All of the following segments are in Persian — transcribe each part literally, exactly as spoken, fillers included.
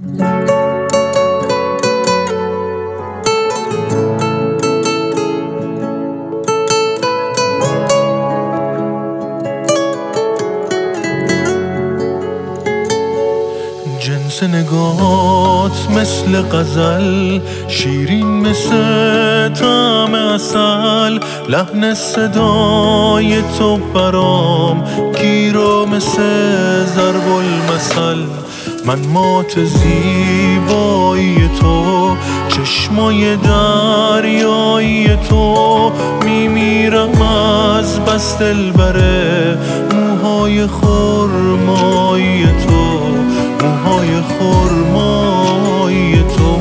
جنس نگات مثل غزل، شیرین مثل طعم عسل، لحن صدای تو برام گیر و مثل ضرب المثل. من مات زیبایی تو، چشمای دریایی تو، میمیرم از بس دلبره موهای خرمایی تو، موهای خرمایی تو.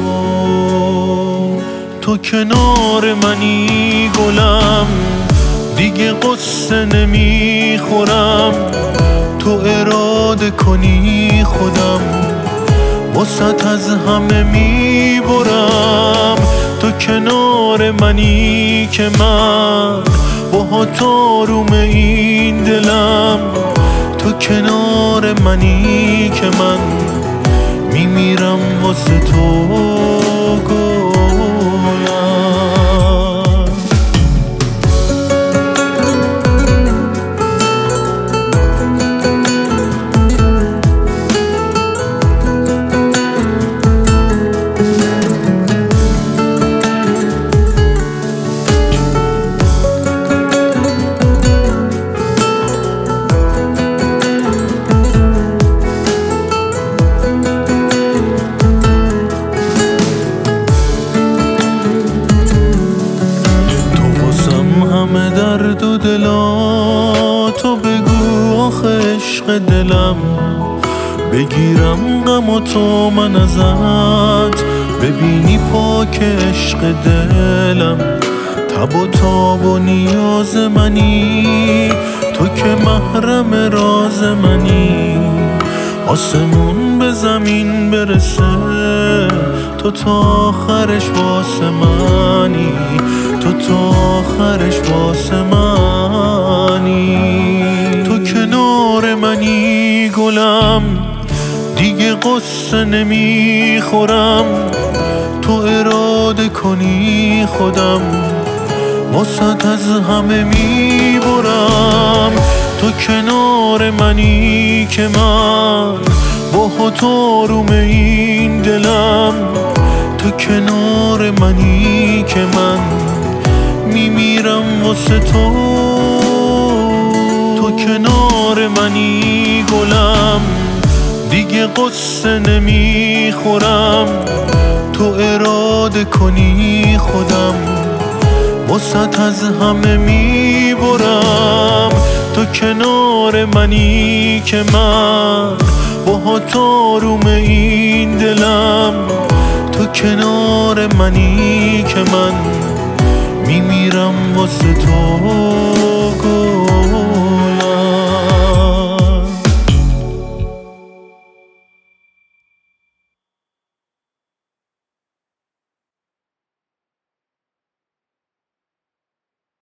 تو کنار منی گلم، دیگه قصه نمیخورم. تو اراده کنی خودم وسط از همه میبرم. تو کنار منی که من با تو آروم این دلم. تو کنار منی که من میمیرم واسه تو گلم. همه درد و دلا تو بگو آخه عشق دلم. بگیرم غم و تو من ازت، ببینی پاک عشق دلم. تب و تاب و نیاز منی، تو که محرم راز منی. آسمون به زمین برسه تو تا آخرش واسه منی. تو تا آخرش واسه منی. تو کنار منی گلم، دیگه قصه نمیخورم. تو اراده کنی خودم وسط از همه میبرم. تو کنار منی که من با تو آروم این دلم. تو کنار منی که من میمیرم واسه تو. تو کنار منی گلم، دیگه قصه نمیخورم. تو اراده کنی خودم وسط از همه میبرم. تو کنار منی که من با تو آروم این دلم. تو کنار منی که من میمیرم واسه تو گل.